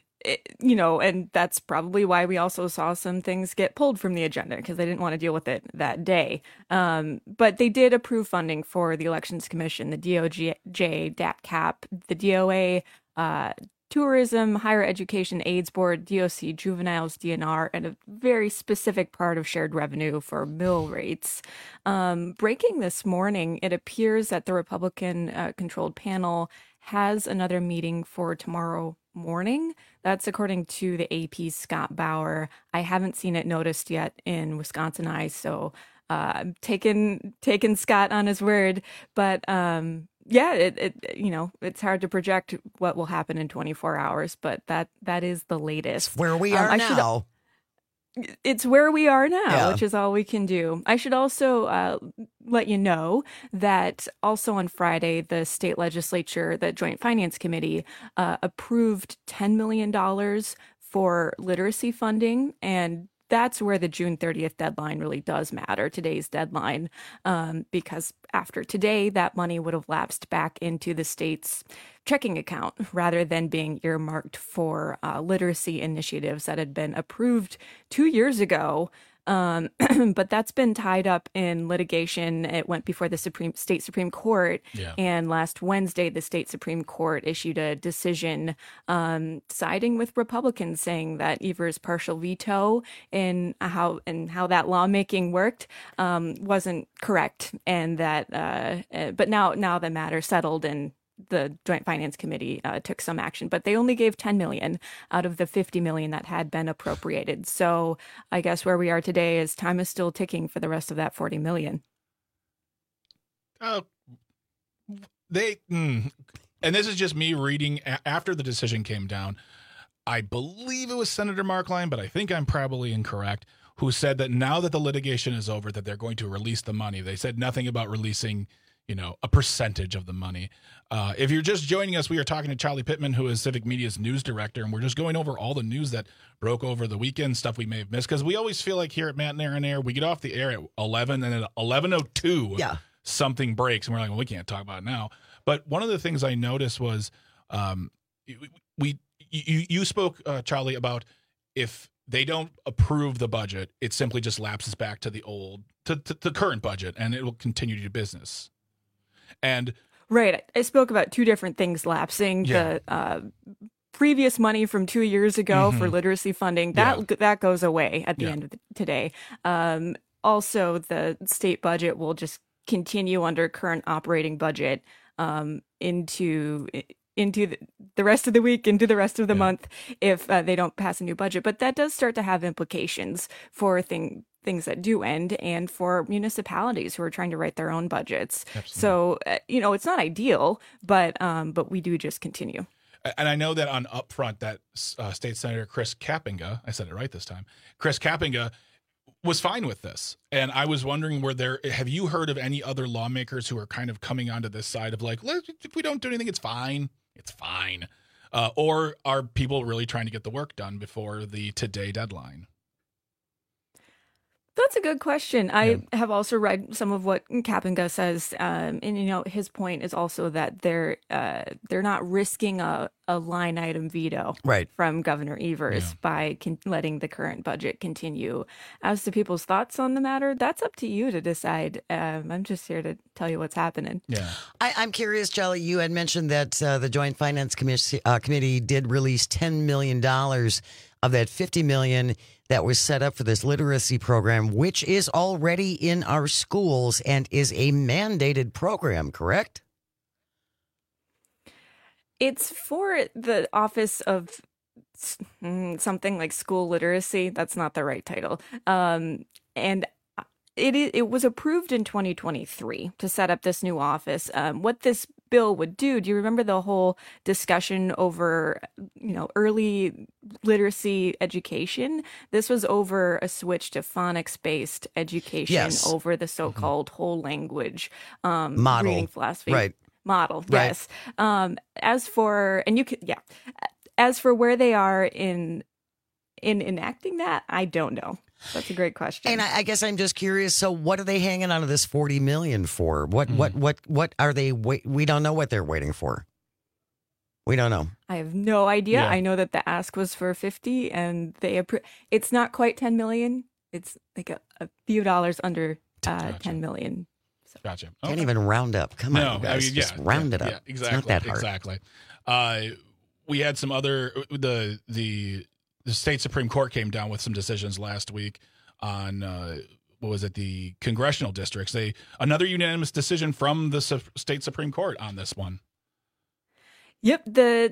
that's probably why we also saw some things get pulled from the agenda because they didn't want to deal with it that day. But they did approve funding for the Elections Commission, the DOJ, DATCAP, the DOA, Tourism, Higher Education AIDS Board, DOC, Juveniles, DNR, and a very specific part of shared revenue for mill rates. Breaking this morning, it appears that the Republican-controlled panel has another meeting for tomorrow morning. That's according to the AP's Scott Bauer. I haven't seen it noticed yet in Wisconsin Eyes, so I'm taking Scott on his word. But yeah, it's hard to project what will happen in 24 hours, but that is the latest. It's where we are now. It's where we are now, yeah. Which is all we can do. I should also let you know that also on Friday, the state legislature, the Joint Finance Committee, approved $10 million for literacy funding, and that's where the June 30th deadline really does matter, today's deadline, because after today, that money would have lapsed back into the state's checking account rather than being earmarked for literacy initiatives that had been approved 2 years ago. But that's been tied up in litigation. It went before the state Supreme Court. Yeah. And last Wednesday, the state Supreme Court issued a decision siding with Republicans, saying that Evers' partial veto in how that lawmaking worked wasn't correct, and that but now the matter settled and the Joint Finance Committee took some action, but they only gave $10 million out of the $50 million that had been appropriated. So I guess where we are today is time is still ticking for the rest of that $40 million. And this is just me reading after the decision came down. I believe it was Senator Mark Lyon, but I think I'm probably incorrect, who said that now that the litigation is over, that they're going to release the money. They said nothing about releasing a percentage of the money. If you're just joining us, we are talking to Charlie Pittman, who is Civic Media's news director, and we're just going over all the news that broke over the weekend, stuff we may have missed, because we always feel like here at Matt and Aaron Air, we get off the air at 11, and at 11:02, something breaks, and we're like, well, we can't talk about it now. But one of the things I noticed was you spoke, Charlie, about if they don't approve the budget, it simply just lapses back to the to current budget, and it will continue to do business. And right, I spoke about two different things lapsing. Yeah. The previous money from 2 years ago for literacy funding, that goes away at the end of today. Also, the state budget will just continue under current operating budget into the rest of the week, into the rest of the month, if they don't pass a new budget. But that does start to have implications for things that do end, and for municipalities who are trying to write their own budgets. Absolutely. So, it's not ideal, but we do just continue. And I know that on Upfront, that State Senator Chris Kapenga, I said it right this time, Chris Kapenga was fine with this. And I was wondering, have you heard of any other lawmakers who are kind of coming onto this side of like, if we don't do anything, it's fine. It's fine. Or are people really trying to get the work done before the today deadline? That's a good question. I have also read some of what Kapenga says, and his point is also that they're not risking a line item veto from Governor Evers by letting the current budget continue. As to people's thoughts on the matter, that's up to you to decide. I'm just here to tell you what's happening. Yeah, I'm curious, Jolly. You had mentioned that the Joint Finance Committee did release $10 million of that $50 million that was set up for this literacy program, which is already in our schools and is a mandated program, correct? It's for the Office of something like School Literacy. That's not the right title. And it was approved in 2023 to set up this new office. What this bill would do you remember the whole discussion over early literacy education? This was over a switch to phonics-based education over the so-called whole language model reading philosophy model. Yes. As for where they are in enacting that, I don't know. That's a great question. And I guess I'm just curious. So, what are they hanging on to this $40 million for? What are they? We don't know what they're waiting for. We don't know. I have no idea. Yeah. I know that the ask was for 50, and they it's not quite 10 million. It's like a few dollars under 10 million. So. Gotcha. Okay. Can't even round up. Come on, you guys. Just round it up. Yeah, exactly. It's not that hard. Exactly. We had some other the state Supreme Court came down with some decisions last week on the congressional districts. Another unanimous decision from the state Supreme Court on this one. Yep.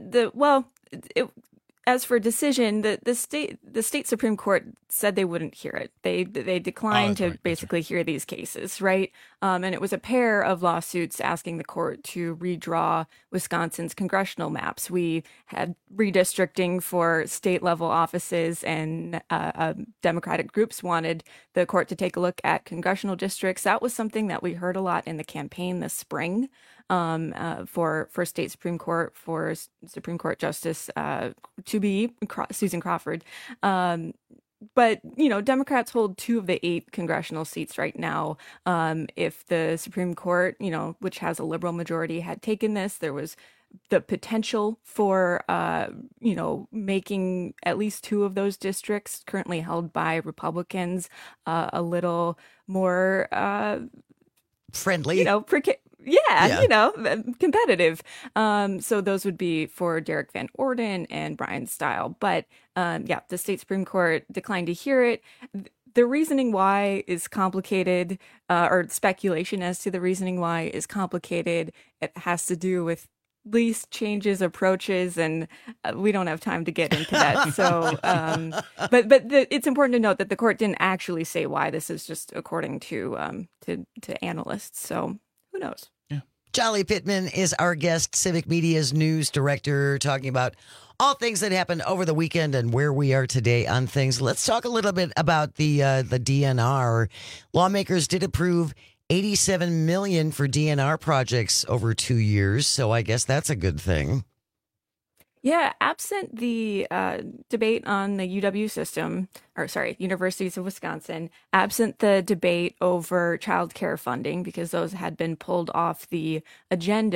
As for decision, the state Supreme Court said they wouldn't hear it. They declined to basically hear these cases, right? And it was a pair of lawsuits asking the court to redraw Wisconsin's congressional maps. We had redistricting for state level offices, and Democratic groups wanted the court to take a look at congressional districts. That was something that we heard a lot in the campaign this spring. For state Supreme Court, for Supreme Court Justice to be Susan Crawford. But, Democrats hold 2 of the 8 congressional seats right now. If the Supreme Court, which has a liberal majority, had taken this, there was the potential for, making at least 2 of those districts currently held by Republicans a little more friendly, competitive. So those would be for Derek Van Orden and Brian Stile. But the state Supreme Court declined to hear it. The reasoning why is complicated, or speculation as to the reasoning why is complicated. It has to do with lease changes, approaches, and we don't have time to get into that. So, it's important to note that the court didn't actually say why. This is just according to analysts. So who knows? Jolly Pittman is our guest, Civic Media's news director, talking about all things that happened over the weekend and where we are today on things. Let's talk a little bit about the DNR. Lawmakers did approve $87 million for DNR projects over 2 years, so I guess that's a good thing. Yeah, absent the debate on the UW system, Universities of Wisconsin, absent the debate over child care funding, because those had been pulled off the agenda,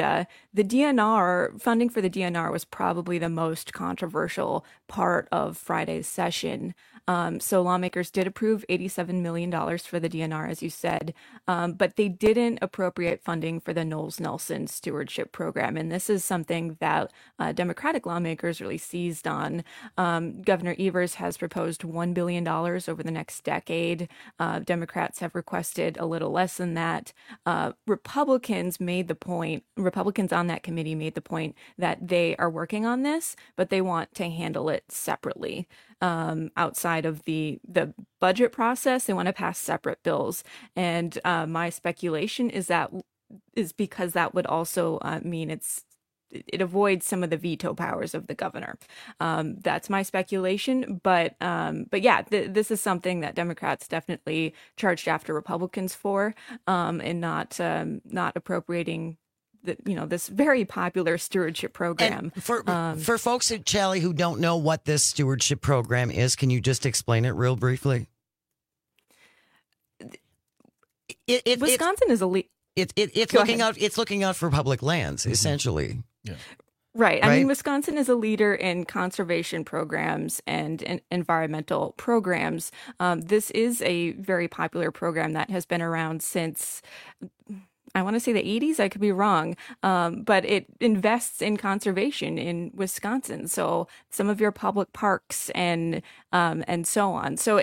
The DNR, funding for the DNR was probably the most controversial part of Friday's session. So lawmakers did approve $87 million for the DNR, as you said, but they didn't appropriate funding for the Knowles Nelson Stewardship Program. And this is something that Democratic lawmakers really seized on. Governor Evers has proposed $1 billion over the next decade. Democrats have requested a little less than that. Republicans on that committee made the point that they are working on this, but they want to handle it separately. Outside of the budget process, they want to pass separate bills. And my speculation is because that would also mean it avoids some of the veto powers of the governor. That's my speculation, but yeah, this is something that Democrats definitely charged after Republicans for, and not appropriating this very popular stewardship program. And for folks at Chally who don't know what this stewardship program is, can you just explain it real briefly? Wisconsin is a It's looking out for public lands, essentially. Yeah. Right. I mean, Wisconsin is a leader in conservation programs and environmental programs. This is a very popular program that has been around since, I want to say the 80s. I could be wrong. But it invests in conservation in Wisconsin. So some of your public parks and so on. So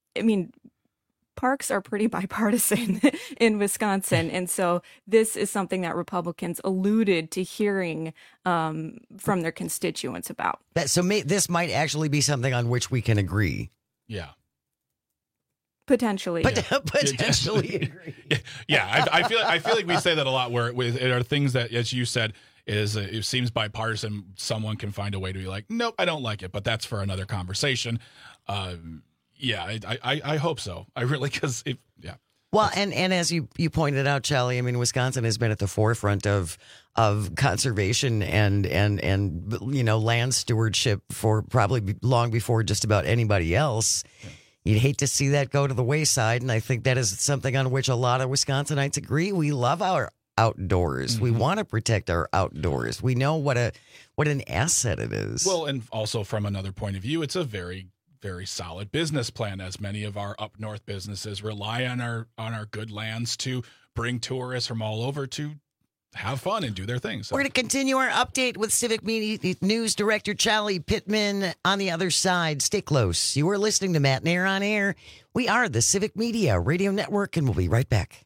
parks are pretty bipartisan in Wisconsin. And so this is something that Republicans alluded to hearing from their constituents about. This might actually be something on which we can agree. Yeah. Potentially. Potentially agree. Yeah. I feel like we say that a lot where it are things that, as you said, it seems bipartisan. Someone can find a way to be like, nope, I don't like it, but that's for another conversation. Yeah, I hope so. I really, yeah. Well, and as you pointed out, Chally, I mean, Wisconsin has been at the forefront of conservation and land stewardship for probably long before just about anybody else. Yeah. You'd hate to see that go to the wayside, and I think that is something on which a lot of Wisconsinites agree. We love our outdoors. Mm-hmm. We want to protect our outdoors. We know what an asset it is. Well, and also from another point of view, it's a very, very solid business plan, as many of our up north businesses rely on our good lands to bring tourists from all over to have fun and do their things. So. We're going to continue our update with Civic Media News Director Chally Pittman on the other side. Stay close. You are listening to Matt and Air on Air. We are the Civic Media Radio Network, and we'll be right back.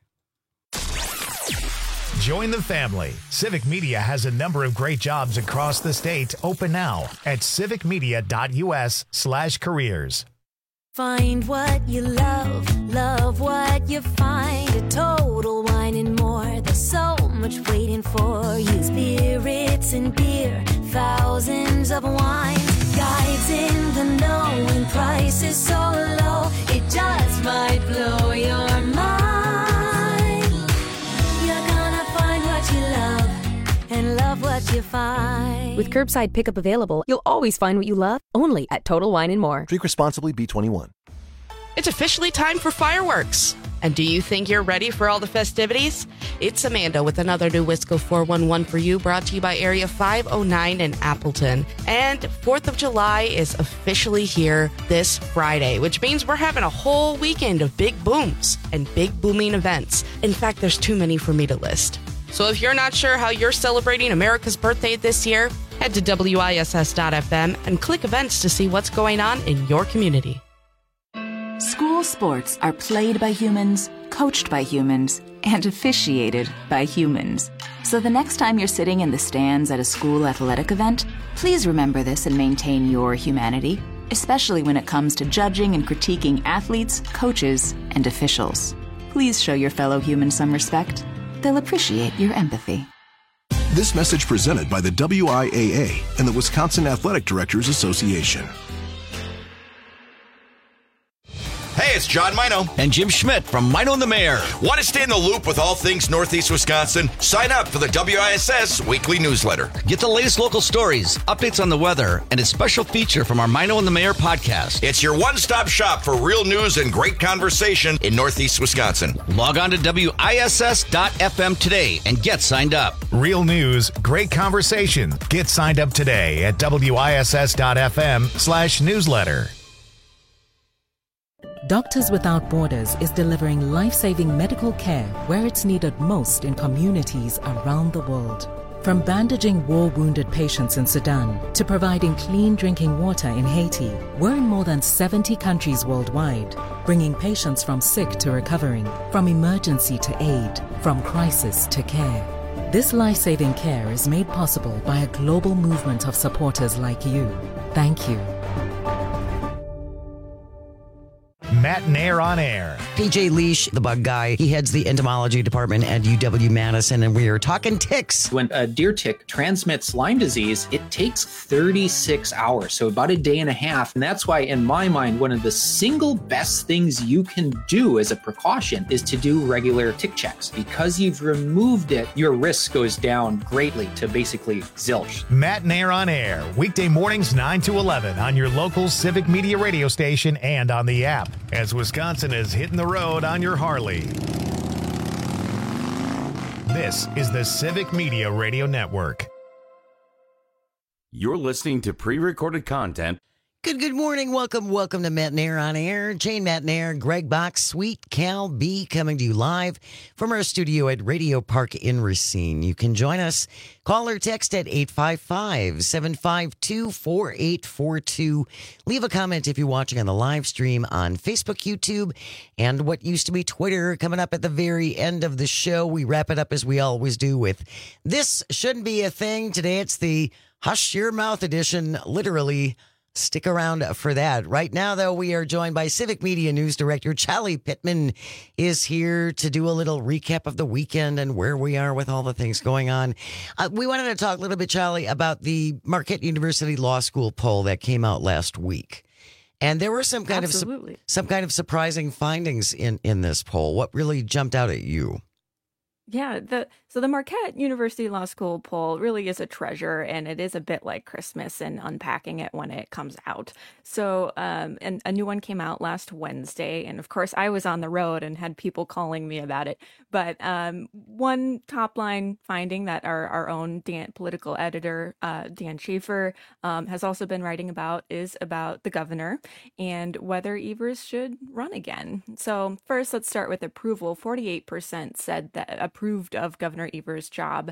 Join the family. Civic Media has a number of great jobs across the state open now at civicmedia.us/careers. Find what you love what you find. A Total Wine and More. There's so much waiting for you. Spirits and beer, thousands of wines. Guides in the know and prices so low. It just might blow your mind. You're gonna find what you love and love what you find. With curbside pickup available, you'll always find what you love, only at Total Wine & More. Drink responsibly, B21. It's officially time for fireworks. And do you think you're ready for all the festivities? It's Amanda with another new Wisco 411 for you, brought to you by Area 509 in Appleton. And 4th of July is officially here this Friday, which means we're having a whole weekend of big booms and big booming events. In fact, there's too many for me to list. So if you're not sure how you're celebrating America's birthday this year, head to WISS.FM and click events to see what's going on in your community. School sports are played by humans, coached by humans, and officiated by humans. So the next time you're sitting in the stands at a school athletic event, please remember this and maintain your humanity, especially when it comes to judging and critiquing athletes, coaches, and officials. Please show your fellow humans some respect. They'll appreciate your empathy. This message presented by the WIAA and the Wisconsin Athletic Directors Association. Hey, Hey, it's John Mino. And Jim Schmidt from Mino and the Mayor. Want to stay in the loop with all things Northeast Wisconsin? Sign up for the WISS weekly newsletter. Get the latest local stories, updates on the weather, and a special feature from our Mino and the Mayor podcast. It's your one-stop shop for real news and great conversation in Northeast Wisconsin. Log on to WISS.FM today and get signed up. Real news, great conversation. Get signed up today at WISS.FM/newsletter. Doctors Without Borders is delivering life-saving medical care where it's needed most in communities around the world. From bandaging war-wounded patients in Sudan to providing clean drinking water in Haiti, we're in more than 70 countries worldwide, bringing patients from sick to recovering, from emergency to aid, from crisis to care. This life-saving care is made possible by a global movement of supporters like you. Thank you. Matt Nair on air. PJ Leash, the bug guy, he heads the entomology department at UW-Madison, and we are talking ticks. When a deer tick transmits Lyme disease, it takes 36 hours, so about a day and a half. And that's why, in my mind, one of the single best things you can do as a precaution is to do regular tick checks. Because you've removed it, your risk goes down greatly to basically zilch. Matt Nair on air, weekday mornings 9 to 11 on your local Civic Media radio station and on the app, as Wisconsin is hitting the road on your Harley. This is the Civic Media Radio Network. You're listening to pre-recorded content. Good morning. Welcome to Matt Nair on air. Jane Matt Nair, Greg Box, Sweet Cal B coming to you live from our studio at Radio Park in Racine. You can join us. Call or text at 855-752-4842. Leave a comment if you're watching on the live stream on Facebook, YouTube, and what used to be Twitter. Coming up at the very end of the show, we wrap it up as we always do with This Shouldn't Be a Thing. Today it's the Hush Your Mouth edition, literally. Stick around for that. Right now, though, we are joined by Civic Media News Director Charlie Pittman is here to do a little recap of the weekend and where we are with all the things going on. We wanted to talk a little bit, Charlie, about the Marquette University Law School poll that came out last week. And there were some kind of surprising findings in this poll. What really jumped out at you? Yeah, so the Marquette University Law School poll really is a treasure, and it is a bit like Christmas and unpacking it when it comes out. So, and a new one came out last Wednesday, and of course I was on the road and had people calling me about it. But one top line finding that our own political editor, Dan Schaefer, has also been writing about is about the governor and whether Evers should run again. So first, let's start with approval. 48% said that approved of Governor Evers' job,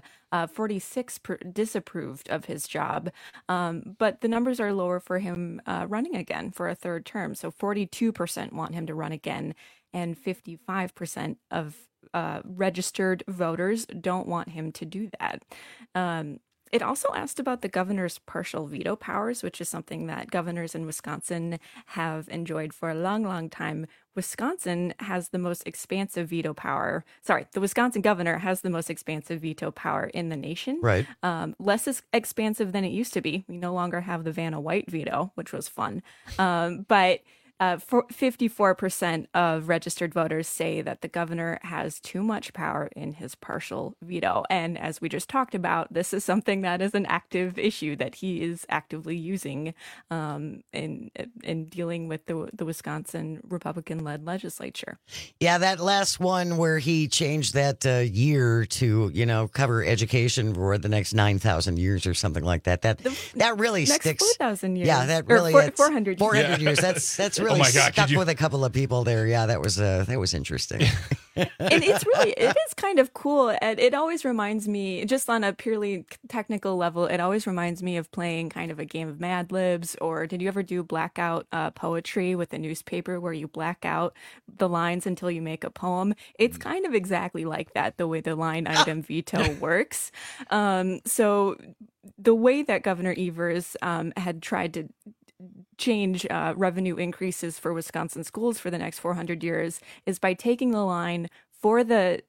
46% disapproved of his job, but the numbers are lower for him running again for a third term. So 42% want him to run again, and 55% of registered voters don't want him to do that. It also asked about the governor's partial veto powers, which is something that governors in Wisconsin have enjoyed for a long, long time. Wisconsin has the most expansive veto power. Sorry, the Wisconsin governor has the most expansive veto power in the nation. Right. Less expansive than it used to be. We no longer have the Vanna White veto, which was fun. But 54% of registered voters say that the governor has too much power in his partial veto. And as we just talked about, this is something that is an active issue that he is actively using in dealing with the Wisconsin Republican-led legislature. Yeah, that last one where he changed that year to, cover education for the next 9,000 years or something like that. That really next sticks. 4,000 years. Yeah, that really 400 years. 400 years. That's really stuck with a couple of people there. Yeah, that was interesting. And it is kind of cool. And it always reminds me, just on a purely technical level, it always reminds me of playing kind of a game of Mad Libs. Or did you ever do blackout poetry with a newspaper where you black out the lines until you make a poem? It's kind of exactly like that, the way the line item veto works. So the way that Governor Evers had tried to change revenue increases for Wisconsin schools for the next 400 years is by taking the line for the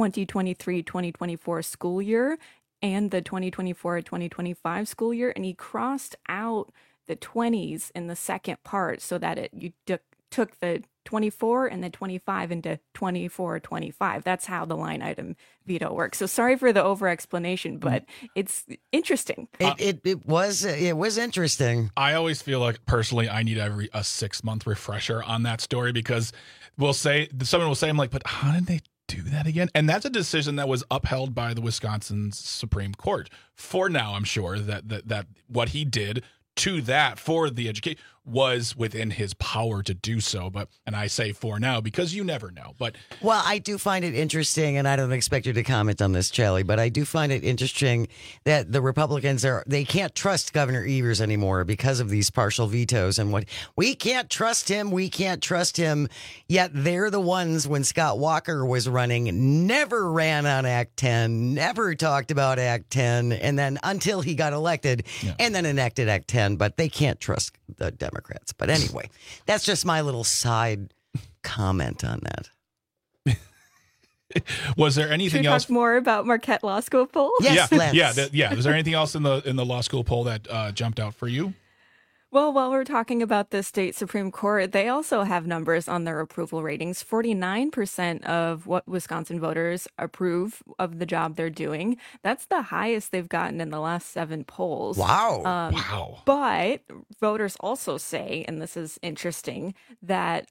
2023-2024 school year and the 2024-2025 school year, and he crossed out the 20s in the second part so that you took the 24 and then 25 into 24-25. That's how the line item veto works. So sorry for the over explanation, but it's interesting. It was interesting. I always feel like personally I need a 6-month refresher on that story, because someone will say, I'm like, but how did they do that again? And that's a decision that was upheld by the Wisconsin Supreme Court. For now, I'm sure that what he did to that for the education was within his power to do so. And I say for now because you never know. Well, I do find it interesting, and I don't expect you to comment on this, Charlie, but I do find it interesting that the Republicans they can't trust Governor Evers anymore because of these partial vetoes and we can't trust him. Yet they're the ones, when Scott Walker was running, never ran on Act 10, never talked about Act 10, and then until he got elected and then enacted Act 10, but they can't trust the Democrats. But anyway, that's just my little side comment on that. Was there anything else? Talk more about Marquette Law School poll? Yes, yeah. Was there anything else in the law school poll that jumped out for you? Well, while we're talking about the state Supreme Court, they also have numbers on their approval ratings. 49% of what Wisconsin voters approve of the job they're doing. That's the highest they've gotten in the last 7 polls. Wow. Wow. But voters also say, and this is interesting, that,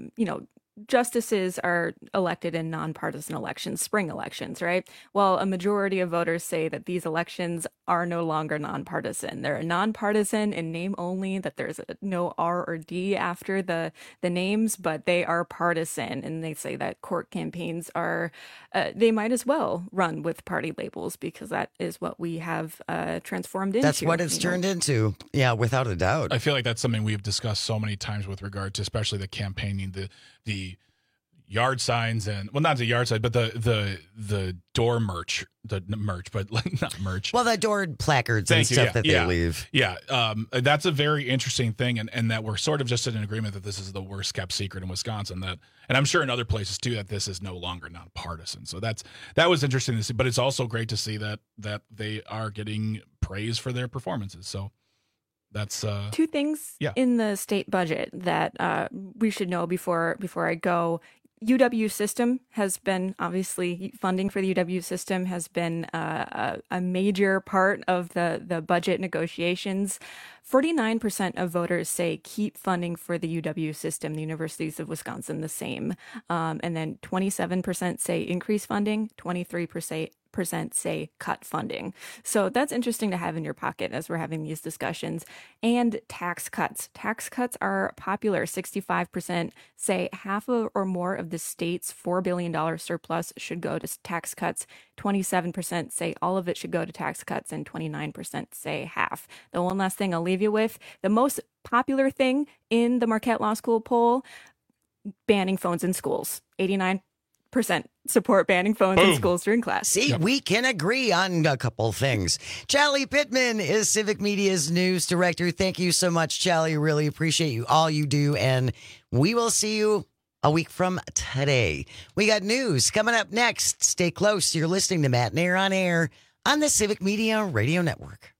justices are elected in nonpartisan elections, spring elections, right? Well, a majority of voters say that these elections are no longer nonpartisan. They're nonpartisan in name only, that there's no R or D after the names, but they are partisan. And they say that court campaigns they might as well run with party labels, because that is what we have transformed into. That's what it's turned into. Yeah, without a doubt. I feel like that's something we've discussed so many times with regard to especially the campaigning, the yard signs, and not the yard sign, but the door merch, but not merch. Well, the door placards and stuff that they leave. Yeah. That's a very interesting thing. And that we're sort of just in an agreement that this is the worst kept secret in Wisconsin, and I'm sure in other places too, that this is no longer nonpartisan. So that was interesting to see, but it's also great to see that they are getting praise for their performances. So that's 2 things in the state budget that we should know before I go. UW system has been, obviously, funding for the UW system has been a major part of the budget negotiations. 49% of voters say keep funding for the UW system, the Universities of Wisconsin, the same. And then 27% say increase funding, 23% say cut funding. So that's interesting to have in your pocket as we're having these discussions. And tax cuts. Tax cuts are popular. 65% say half or more of the state's $4 billion surplus should go to tax cuts. 27% say all of it should go to tax cuts, and 29% say half. The one last thing I'll leave you with, the most popular thing in the Marquette Law School poll, banning phones in schools. 89% support banning phones in schools during class. See, we can agree on a couple things. Charlie Pittman is Civic Media's news director. Thank you so much, Charlie. Really appreciate all you do, and we will see you a week from today. We got news coming up next. Stay close. You're listening to Matt and Air on Air on the Civic Media Radio Network.